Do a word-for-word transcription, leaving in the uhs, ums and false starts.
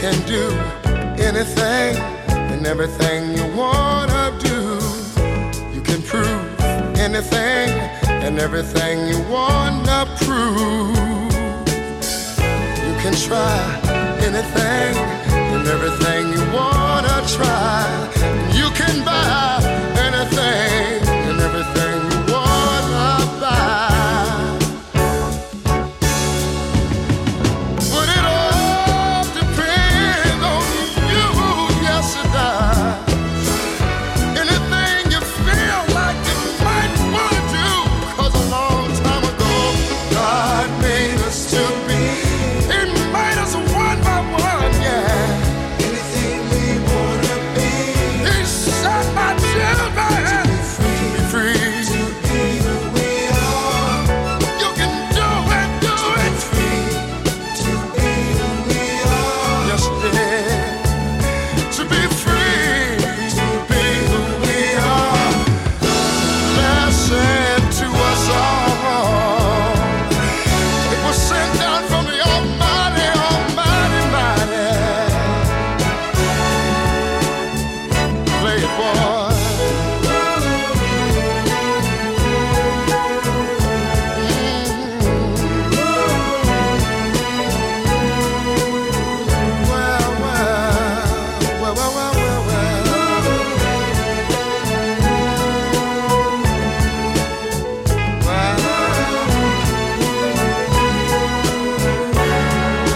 can do anything and everything you wanna do. You can prove anything and everything you wanna prove. You can try anything and everything you wanna try.